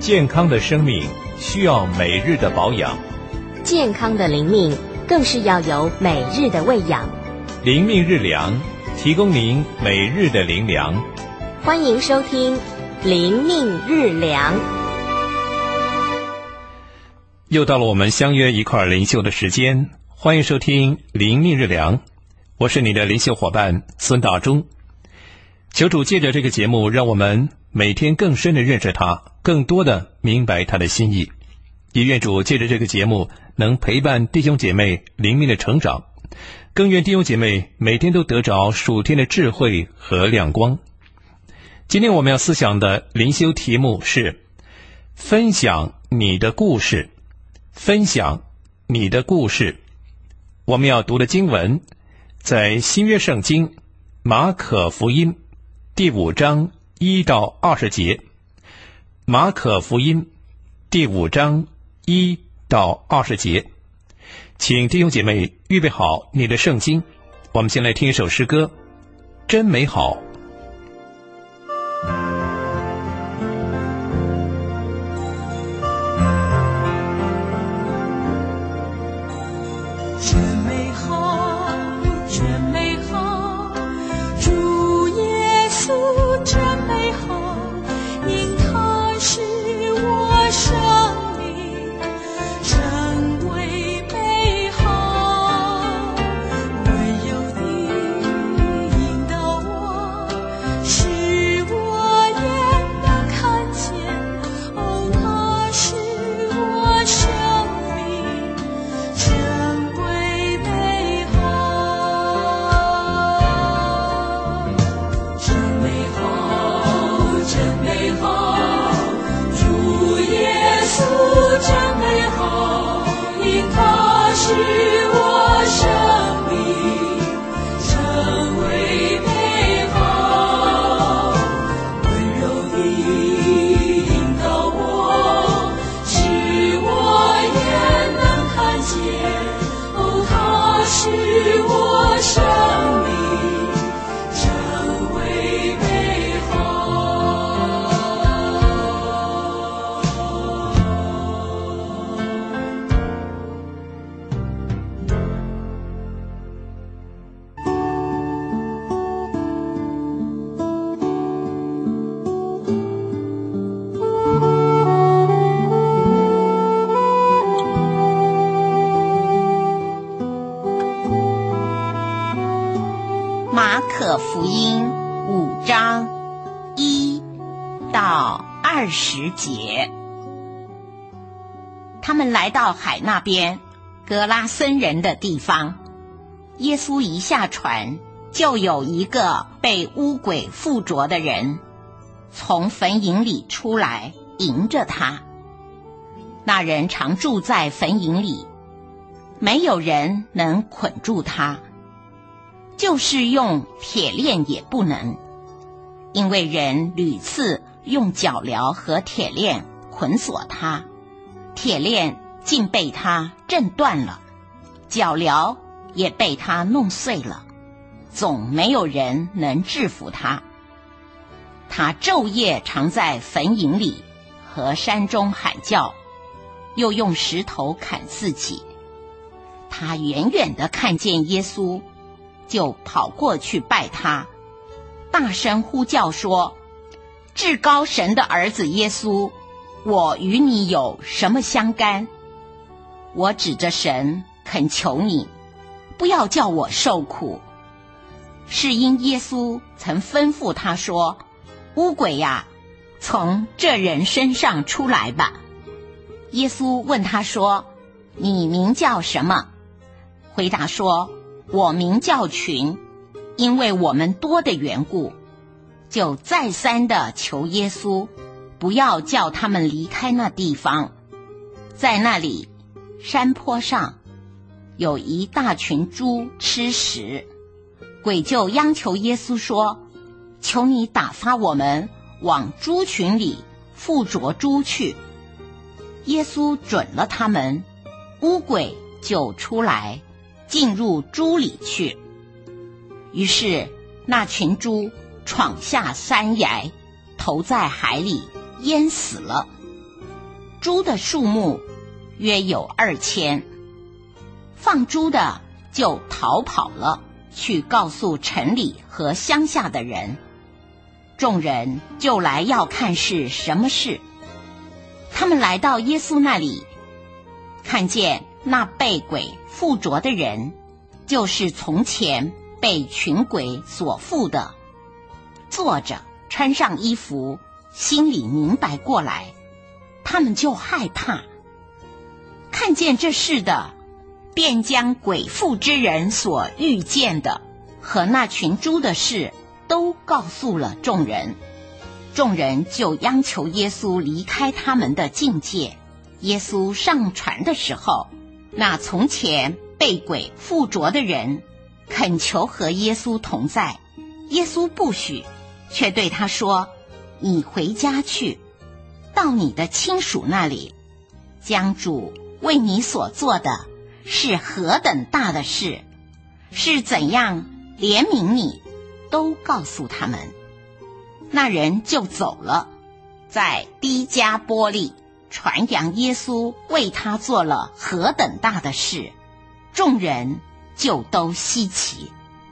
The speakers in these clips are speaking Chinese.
健康的生命需要每日的保养， 健康的灵命更是要有每日的喂养。 灵命日粮，提供您每日的灵粮。 欢迎收听灵命日粮。 又到了我们相约一块灵修的时间，欢迎收听灵命日粮，我是你的灵修伙伴孙大中。求主借着这个节目，让我们每天更深的认识他，更多的明白他的心意。也愿主借着这个节目能陪伴弟兄姐妹灵命的成长，更愿弟兄姐妹每天都得着属天的智慧和亮光。今天我们要思想的灵修题目是分享你的故事。分享你的故事。我们要读的经文在新约圣经马可福音第5章1到20节。马可福音第5章1到20节。请弟兄姐妹预备好你的圣经，我们先来听一首诗歌，真美好。 马可福音5章1到20节。他们来到海那边格拉森人的地方，耶稣一下船，就有一个被污鬼附着的人从坟茔里出来迎着他。那人常住在坟茔里，没有人能捆住他，就是用铁链也不能，因为人屡次用脚镣和铁链捆锁他，铁链竟被他震断了，脚镣也被他弄碎了，总没有人能制服他。他昼夜常在坟茔里和山中喊叫，又用石头砍自己。他远远地看见耶稣，就跑过去拜他，大声呼叫说：至高神的儿子耶稣，我与你有什么相干？我指着神恳求你，不要叫我受苦。是因耶稣曾吩咐他说：污鬼呀，从这人身上出来吧。耶稣问他说：你名叫什么？回答说：我名叫群，因为我们多的缘故。就再三地求耶稣不要叫他们离开那地方。在那里山坡上有一大群猪吃食，鬼就央求耶稣说：求你打发我们往猪群里附着猪去。耶稣准了他们，污鬼就出来进入猪里去。于是那群猪闯下山崖，投在海里淹死了。 猪的数目约有2000。放猪的就逃跑了，去告诉城里和乡下的人。众人就来要看是什么事。他们来到耶稣那里，看见那被鬼附着的人，就是从前被群鬼所附的，坐着穿上衣服，心里明白过来，他们就害怕。看见这事的，便将鬼附之人所遇见的和那群猪的事都告诉了众人。众人就央求耶稣离开他们的境界。耶稣上船的时候，那从前被鬼附着的人恳求和耶稣同在，耶稣不许，却对他说：你回家去，到你的亲属那里，将主为你所做的是何等大的事，是怎样怜悯你，都告诉他们。那人就走了，在低加波利传扬耶稣为他做了何等大的事，众人就都稀奇。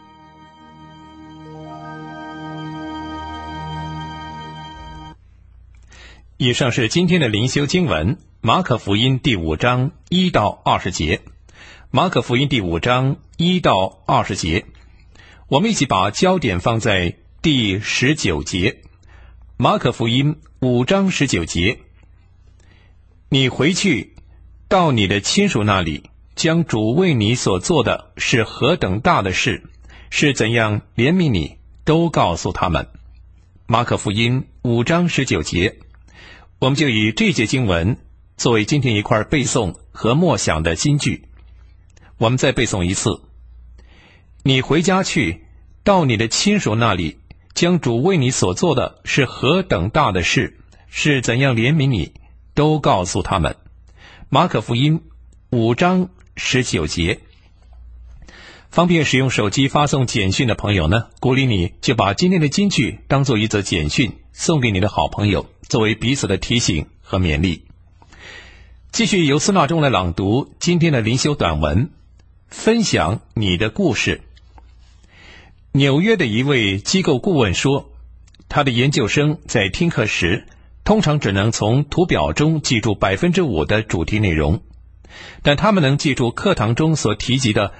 以上是今天的灵修经文，马可福音第5章1到20节。马可福音第5章1到20节，我们一起把焦点放在第19节。马可福音5章19节，你回去，到你的亲属那里，将主为你所做的是何等大的事，是怎样怜悯你，都告诉他们。马可福音5章19节，我们就以这节经文作为今天一块背诵和默想的金句。我们再背诵一次：你回家去，到你的亲属那里，将主为你所做的是何等大的事，是怎样怜悯你，都告诉他们。马可福音5章19节。方便使用手机发送简讯的朋友呢，鼓励你就把今天的金句当做一则简讯送给你的好朋友，作为彼此的提醒和勉励。继续由孙大中来朗读今天的灵修短文，分享你的故事。纽约的一位机构顾问说，他的研究生在听课时通常只能从图表中记住 5% 的主题内容，但他们能记住课堂中所提及的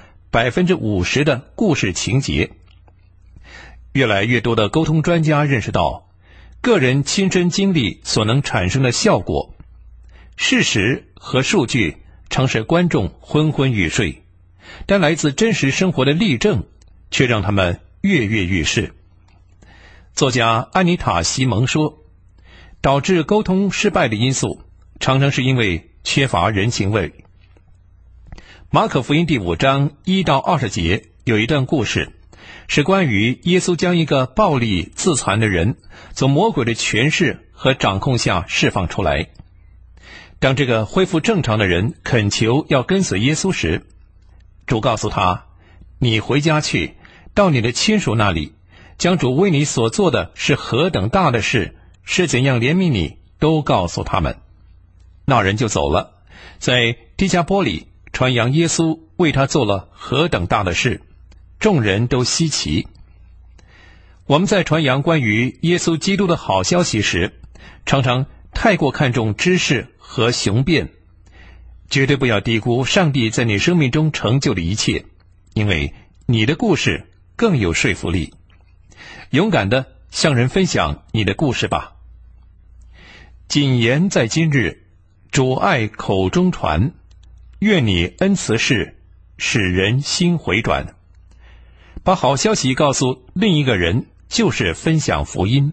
50% 的故事情节。越来越多的沟通专家认识到，个人亲身经历所能产生的效果，事实和数据常使观众昏昏欲睡，但来自真实生活的例证却让他们跃跃欲试。作家安妮塔·西蒙说，导致沟通失败的因素常常是因为缺乏人情味。马可福音第5章1到20节有一段故事，是关于耶稣将一个暴力自残的人从魔鬼的权势和掌控下释放出来。当这个恢复正常的人恳求要跟随耶稣时，主告诉他，你回家去，到你的亲属那里，将主为你所做的是何等大的事，是怎样怜悯你，都告诉他们。那人就走了，在低加波里传扬耶稣为他做了何等大的事，众人都稀奇。我们在传扬关于耶稣基督的好消息时，常常太过看重知识和雄辩，绝对不要低估上帝在你生命中成就的一切，因为你的故事更有说服力。勇敢地向人分享你的故事吧。谨言在今日，主爱口中传，愿你恩慈事，使人心回转。把好消息告诉另一个人，就是分享福音。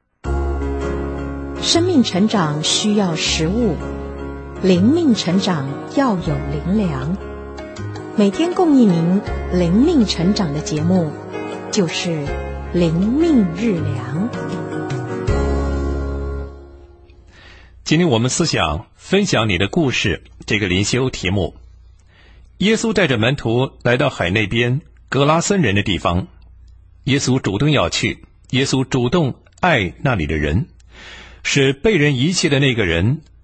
生命成长需要食物，灵命成长要有灵粮。每天供应您灵命成长的节目，就是灵命日粮。 今天我们思想分享你的故事这个灵修题目。耶稣带着门徒来到海那边格拉森人的地方，耶稣主动要去，耶稣主动爱那里的人，使被人遗弃的那个人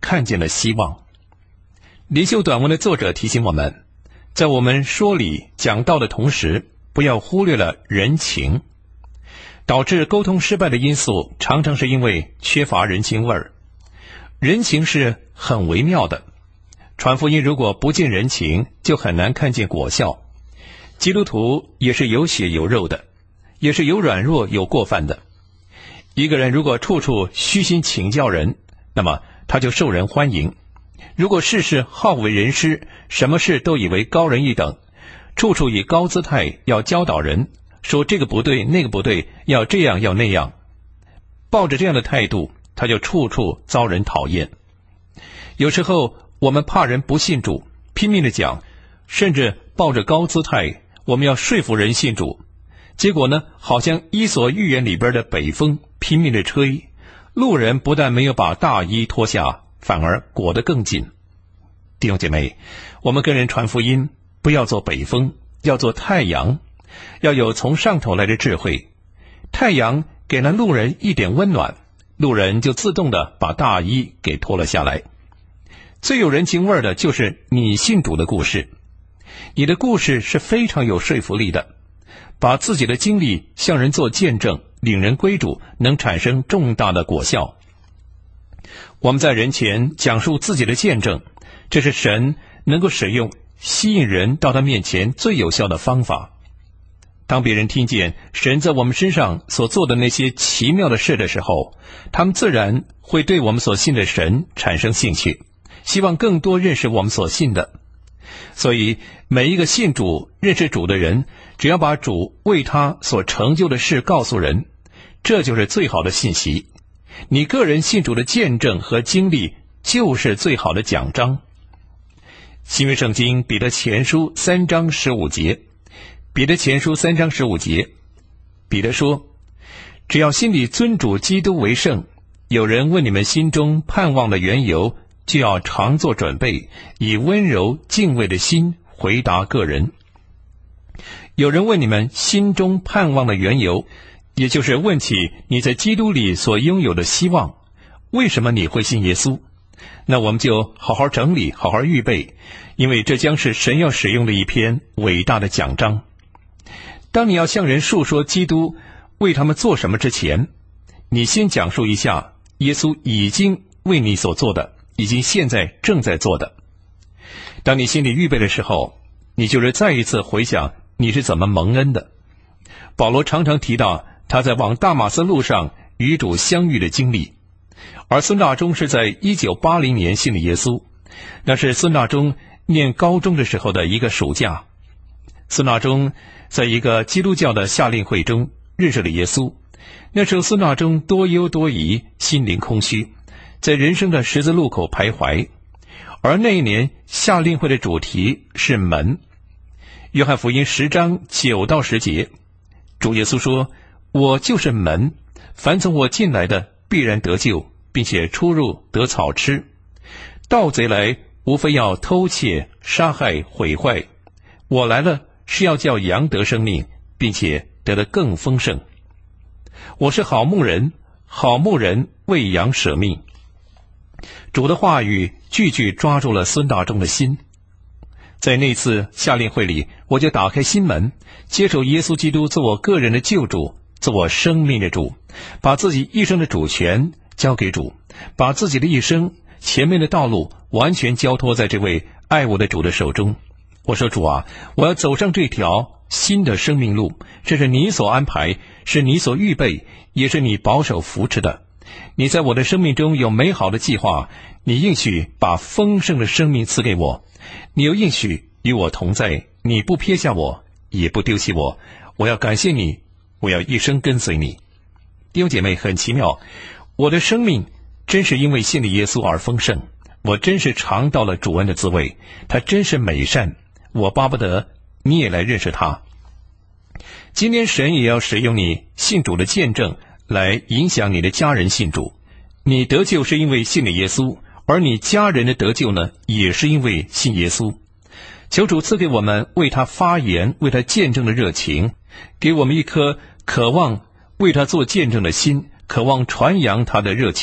看见了希望。灵修短文的作者提醒我们，在我们说理讲道的同时，不要忽略了人情。导致沟通失败的因素常常是因为缺乏人情味儿。人情是很微妙的，传福音如果不见人情，就很难看见果效。基督徒也是有血有肉的，也是有软弱有过犯的。一个人如果处处虚心请教人，那么他就受人欢迎；如果事事好为人师，什么事都以为高人一等，处处以高姿态要教导人，说这个不对那个不对，要这样要那样，抱着这样的态度，他就处处遭人讨厌。有时候我们怕人不信主，拼命的讲，甚至抱着高姿态，我们要说服人信主，结果呢，好像伊索寓言里边的北风拼命的吹，路人不但没有把大衣脱下，反而裹得更紧。弟兄姐妹，我们跟人传福音，不要做北风，要做太阳，要有从上头来的智慧。太阳给了路人一点温暖，路人就自动的把大衣给脱了下来。最有人情味的就是你信主的故事，你的故事是非常有说服力的，把自己的经历向人做见证，领人归主，能产生重大的果效。我们在人前讲述自己的见证，这是神能够使用吸引人到他面前最有效的方法。当别人听见神在我们身上所做的那些奇妙的事的时候，他们自然会对我们所信的神产生兴趣，希望更多认识我们所信的。所以每一个信主认识主的人，只要把主为他所成就的事告诉人，这就是最好的信息。你个人信主的见证和经历就是最好的奖章。新约圣经彼得前书3章15节，彼得前书3章15节，彼得说，只要心里尊主基督为圣，有人问你们心中盼望的缘由，就要常做准备，以温柔敬畏的心回答个人。有人问你们心中盼望的缘由，也就是问起你在基督里所拥有的希望，为什么你会信耶稣？那我们就好好整理，好好预备，因为这将是神要使用的一篇伟大的奖章。当你要向人述说基督为他们做什么之前，你先讲述一下耶稣已经为你所做的，已经现在正在做的。当你心里预备的时候，你就是再一次回想你是怎么蒙恩的。保罗常常提到他在往大马色路上与主相遇的经历，而孙大中是在1980年信了耶稣，那是孙大中念高中的时候的一个暑假。孙大中在一个基督教的夏令会中认识了耶稣，那时候孙大中多忧多疑，心灵空虚，在人生的十字路口徘徊。而那一年夏令会的主题是门。约翰福音10章9到10节，主耶稣说，我就是门，凡从我进来的必然得救，并且出入得草吃。盗贼来无非要偷窃杀害毁坏，我来了是要叫羊得生命，并且得得更丰盛。我是好牧人，好牧人为羊舍命。主的话语句句抓住了孙大中的心。在那次夏令会里，我就打开心门，接受耶稣基督做我个人的救主，做我生命的主，把自己一生的主权交给主，把自己的一生前面的道路完全交托在这位爱我的主的手中。我说，主啊，我要走上这条新的生命路，这是你所安排，是你所预备，也是你保守扶持的。你在我的生命中有美好的计划，你应许把丰盛的生命赐给我，你又应许与我同在，你不撇下我，也不丢弃我。我要感谢你，我要一生跟随你。弟兄姐妹，很奇妙，我的生命真是因为信了耶稣而丰盛，我真是尝到了主恩的滋味，他真是美善，我巴不得你也来认识他。今天神也要使用你信主的见证来影响你的家人信主。你得救是因为信了耶稣，而你家人的得救呢，也是因为信耶稣。求主赐给我们为他发言、为他见证的热情，给我们一颗渴望为他做见证的心，渴望传扬他的热情，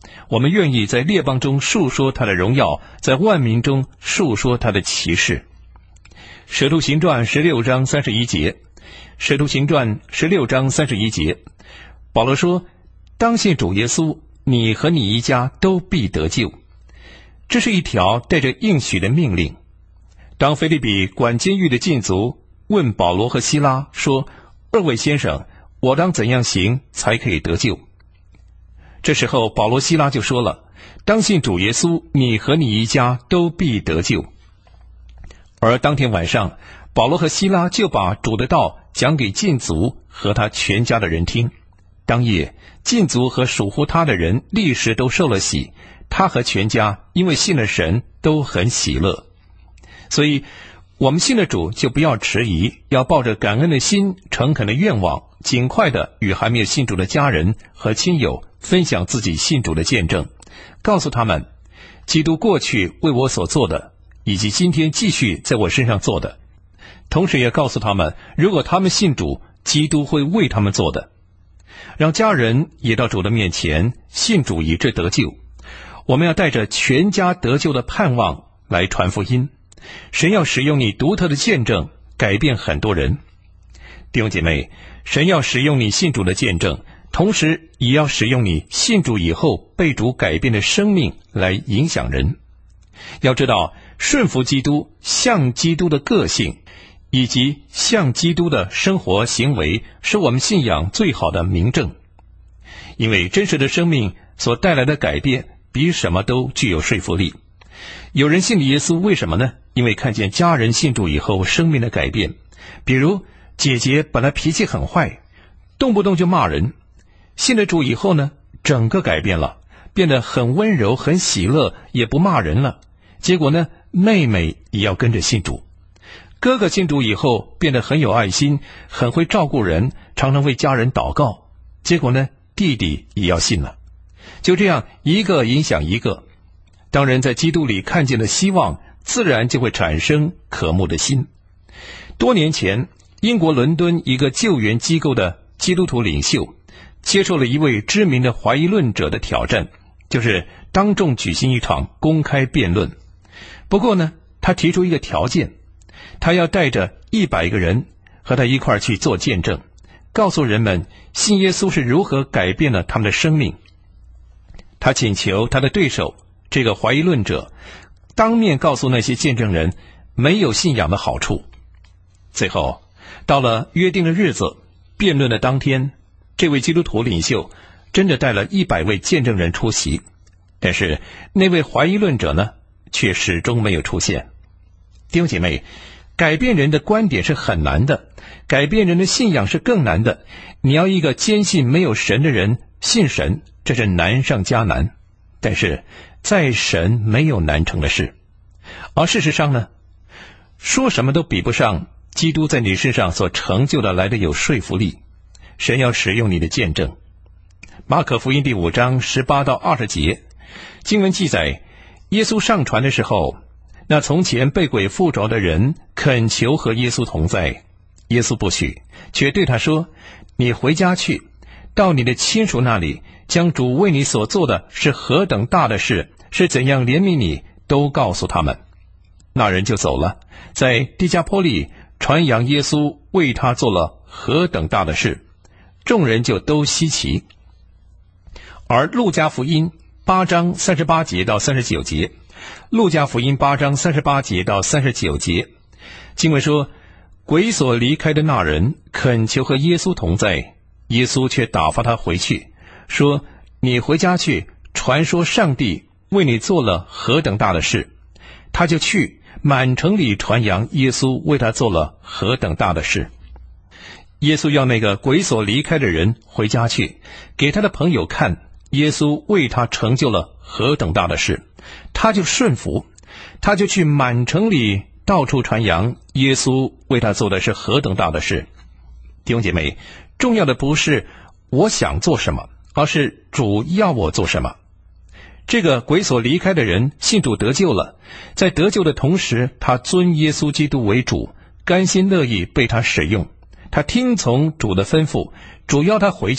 我们愿意在列邦中述说他的荣耀，在万民中述说他的奇事。使徒行传16章31节，使徒行传16章31节，保罗说，当信主耶稣，你和你一家都必得救。这是一条带着应许的命令。当腓立比管监狱的禁卒问保罗和希拉说，二位先生，我当怎样行才可以得救？这时候保罗希拉就说了，当信主耶稣，你和你一家都必得救。而当天晚上，保罗和希拉就把主的道讲给禁卒和他全家的人听。当夜，禁卒和属乎他的人立时都受了洗，他和全家因为信了神都很喜乐。所以我们信了主，就不要迟疑，要抱着感恩的心，诚恳的愿望，尽快的与还没有信主的家人和亲友分享自己信主的见证，告诉他们基督过去为我所做的，以及今天继续在我身上做的。同时也告诉他们，如果他们信主，基督会为他们做的。让家人也到主的面前信主，以致得救。我们要带着全家得救的盼望来传福音。神要使用你独特的见证改变很多人。弟兄姐妹，神要使用你信主的见证，同时也要使用你信主以后被主改变的生命来影响人。要知道，顺服基督，像基督的个性以及像基督的生活行为，是我们信仰最好的明证。因为真实的生命所带来的改变比什么都具有说服力。有人信了耶稣，为什么呢？因为看见家人信主以后生命的改变。比如姐姐本来脾气很坏，动不动就骂人，信了主以后呢，整个改变了，变得很温柔很喜乐，也不骂人了。结果呢，妹妹也要跟着信主。哥哥信主以后变得很有爱心，很会照顾人，常常为家人祷告。结果呢，弟弟也要信了。就这样一个影响一个。当人在基督里看见了希望，自然就会产生渴慕的心。多年前，英国伦敦一个救援机构的基督徒领袖接受了一位知名的怀疑论者的挑战，就是当众举行一场公开辩论。不过呢，他提出一个条件，他要带着100个人和他一块儿去做见证，告诉人们信耶稣是如何改变了他们的生命。他请求他的对手这个怀疑论者当面告诉那些见证人没有信仰的好处。最后到了约定的日子，辩论的当天，这位基督徒领袖真的带了100位见证人出席，但是那位怀疑论者呢，却始终没有出现。弟兄姐妹，改变人的观点是很难的，改变人的信仰是更难的。你要一个坚信没有神的人信神，这是难上加难。但是在神没有难成的事。而事实上呢，说什么都比不上基督在你身上所成就的来的有说服力。神要使用你的见证。马可福音第5章18到20节，经文记载，耶稣上船的时候，那从前被鬼附着的人恳求和耶稣同在，耶稣不许，却对他说，你回家去，到你的亲属那里，将主为你所做的是何等大的事，是怎样怜悯你，都告诉他们。那人就走了，在低加波利传扬耶稣为他做了何等大的事，众人就都稀奇。而路加福音8章38节到39节，路加福音8章38节到39节，经文说，鬼所离开的那人恳求和耶稣同在，耶稣却打发他回去，说，你回家去，传说上帝为你做了何等大的事。他就去，满城里传扬耶稣为他做了何等大的事。耶稣要那个鬼所离开的人回家去，给他的朋友看耶稣为他成就了何等大的事，他就顺服，他就去满城里到处传扬耶稣为他做的是何等大的事。弟兄姐妹，重要的不是我想做什么，而是主要我做什么。这个鬼所离开的人信主得救了，在得救的同时，他尊耶稣基督为主，甘心乐意被他使用。他听从主的吩咐，主要他回去，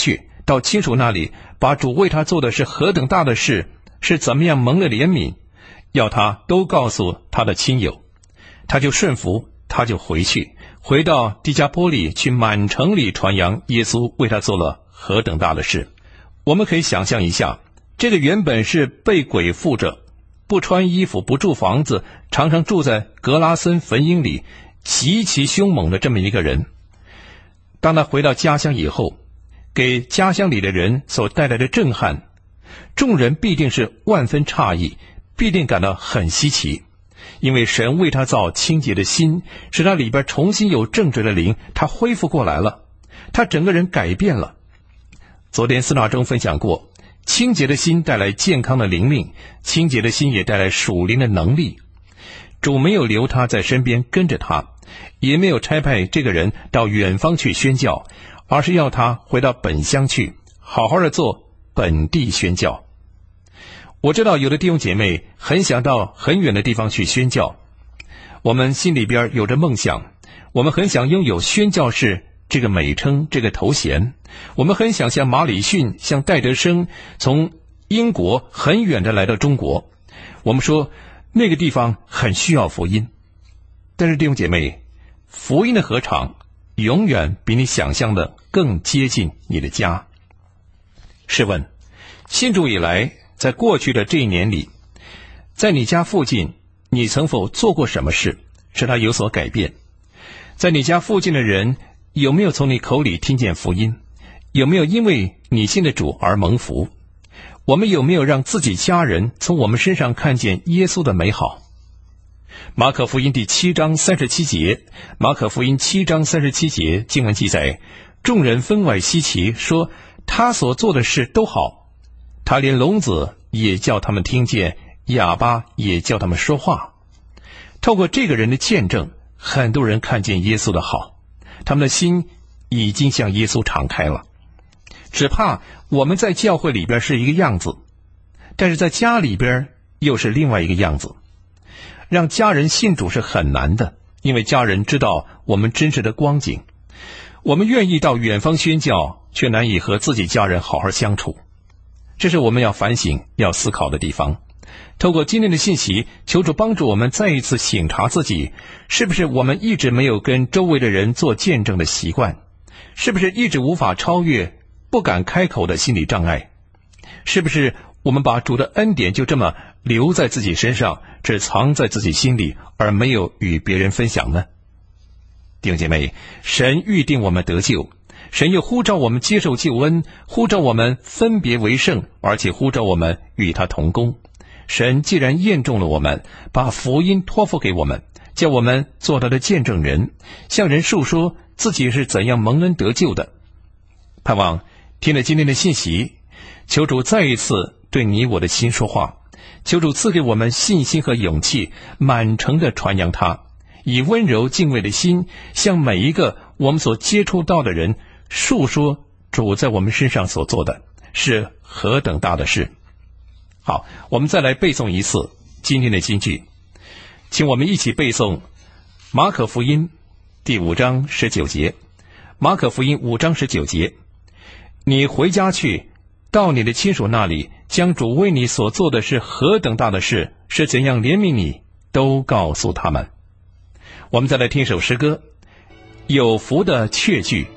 到亲属那里，把主为他做的是何等大的事，是怎么样蒙了怜悯，要他都告诉他的亲友。他就顺服，他就回到低加波利去满城里传扬耶稣为他做了何等大的事。我们可以想象一下，这个原本是被鬼附着，不穿衣服，不住房子，常常住在格拉森坟茔里，极其凶猛的这么一个人，当他回到家乡以后，给家乡里的人所带来的震撼，众人必定是万分诧异，必定感到很稀奇，因为神为他造清洁的心，使他里边重新有正直的灵，他恢复过来了，他整个人改变了。昨天司纳中分享过，清洁的心带来健康的灵命，清洁的心也带来属灵的能力。主没有留他在身边跟着他，也没有差派这个人到远方去宣教，而是要他回到本乡去，好好的做本地宣教。我知道有的弟兄姐妹很想到很远的地方去宣教，我们心里边有着梦想，我们很想拥有宣教士这个美称，这个头衔，我们很想像马礼逊，像戴德生从英国很远的来到中国，我们说那个地方很需要福音。但是弟兄姐妹，福音的禾场永远比你想象的更接近你的家。试问，信主以来，在过去的这一年里，在你家附近，你曾否做过什么事使它有所改变？在你家附近的人有没有从你口里听见福音？有没有因为你信的主而蒙福？我们有没有让自己家人从我们身上看见耶稣的美好？马可福音第7章37节，马可福音7章37节经文记载，众人分外稀奇，说他所做的事都好，他连聋子也叫他们听见，哑巴也叫他们说话。透过这个人的见证，很多人看见耶稣的好，他们的心已经向耶稣敞开了。只怕我们在教会里边是一个样子，但是在家里边又是另外一个样子。让家人信主是很难的，因为家人知道我们真实的光景。我们愿意到远方宣教，却难以和自己家人好好相处。这是我们要反省、要思考的地方。透过今天的信息，求主帮助我们再一次省察自己，是不是我们一直没有跟周围的人做见证的习惯？是不是一直无法超越不敢开口的心理障碍？是不是我们把主的恩典就这么留在自己身上，只藏在自己心里，而没有与别人分享呢？弟兄姐妹，神预定我们得救，神又呼召我们接受救恩，呼召我们分别为圣，而且呼召我们与他同工。神既然验中了我们，把福音托付给我们，叫我们做他的见证人，向人述说自己是怎样蒙恩得救的。盼望听了今天的信息，求主再一次对你我的心说话，求主赐给我们信心和勇气，满诚地传扬他，以温柔敬畏的心，向每一个我们所接触到的人述说主在我们身上所做的是何等大的事。好，我们再来背诵一次今天的金句，请我们一起背诵马可福音第5章19节。马可福音5章19节，你回家去，到你的亲属那里，将主为你所做的是何等大的事，是怎样怜悯你，都告诉他们。我们再来听一首诗歌，有福的确据。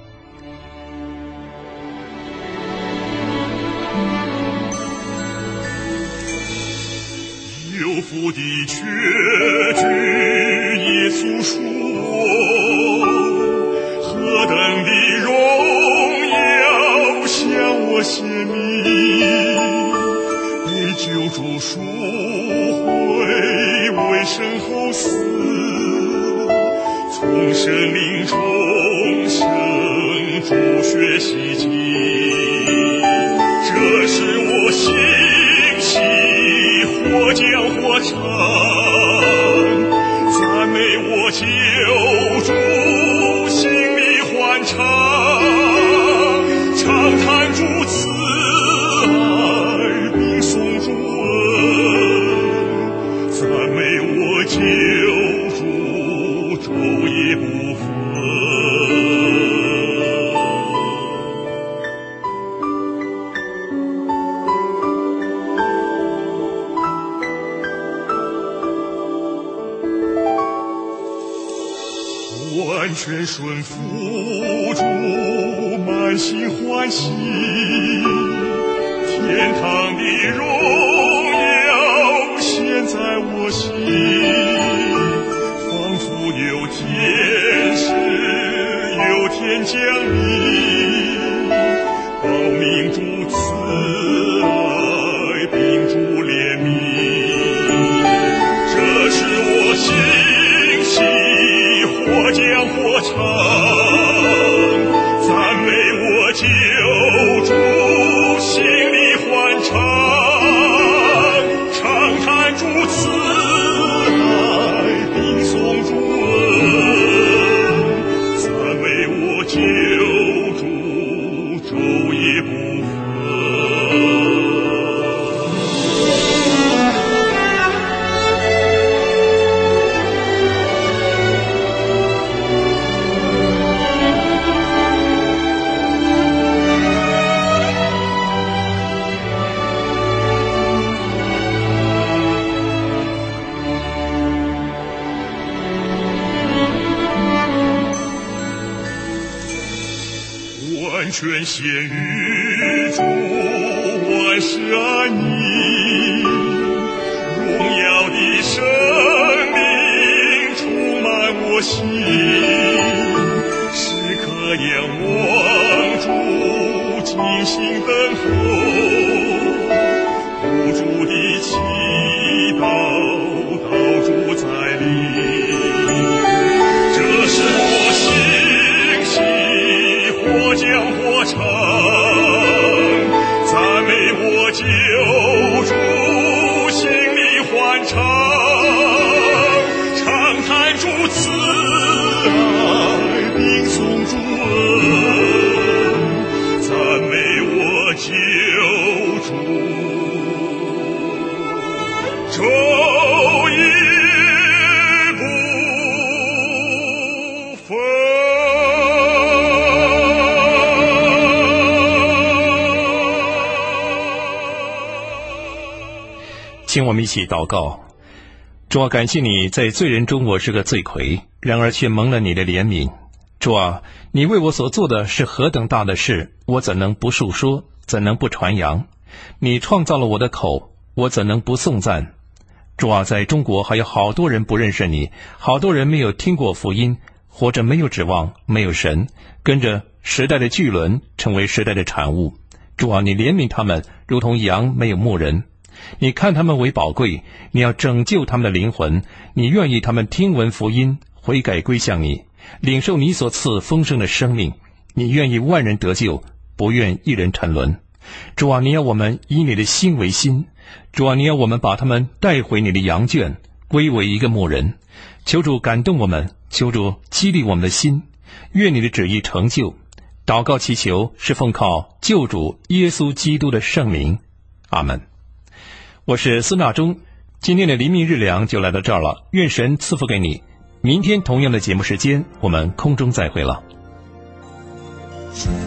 有福的确据，耶稣属我，何等的荣耀向我显明，被救主赎回，为身后死，从生命重生，主血洗净，这是我心喜，或将或成，赞美我救主，心里欢畅，长叹主慈爱，并颂主恩，赞美我救主，昼夜不分。 完全顺服主，满心欢喜，天堂的荣耀现在我心，仿佛有天使有天降临，报明主慈爱并主怜悯，这是我欣喜或讲或唱，赞美我救主，心里欢畅，长叹主慈爱，并颂主恩，赞美我救主，昼夜不分。完全献于主，万事安宁，荣耀的生命充满我心，时刻仰望主，静心等候，不住的祈祷，到主再临，这是我欣喜或讲或唱，赞美我救主，心里欢畅，长叹主慈爱，并颂主恩，赞美我救主，昼夜不分。 请我们一起祷告。主啊，感谢你在罪人中我是个罪魁，然而却蒙了你的怜悯。主啊，你为我所做的是何等大的事，我怎能不述说，怎能不传扬？你创造了我的口，我怎能不颂赞？主啊，在中国还有好多人不认识你，好多人没有听过福音，活着没有指望，没有神，跟着时代的巨轮，成为时代的产物。主啊，你怜悯他们，如同羊没有牧人。你看他们为宝贵，你要拯救他们的灵魂，你愿意他们听闻福音，悔改归向你，领受你所赐丰盛的生命。你愿意万人得救，不愿一人沉沦。主啊，你要我们以你的心为心。主啊，你要我们把他们带回你的羊圈，归为一个牧人。求主感动我们，求主激励我们的心，愿你的旨意成就。祷告祈求是奉靠救主耶稣基督的圣名，阿们。我是孙大中，今天的黎明日粮就来到这儿了，愿神赐福给你。明天同样的节目时间，我们空中再会了。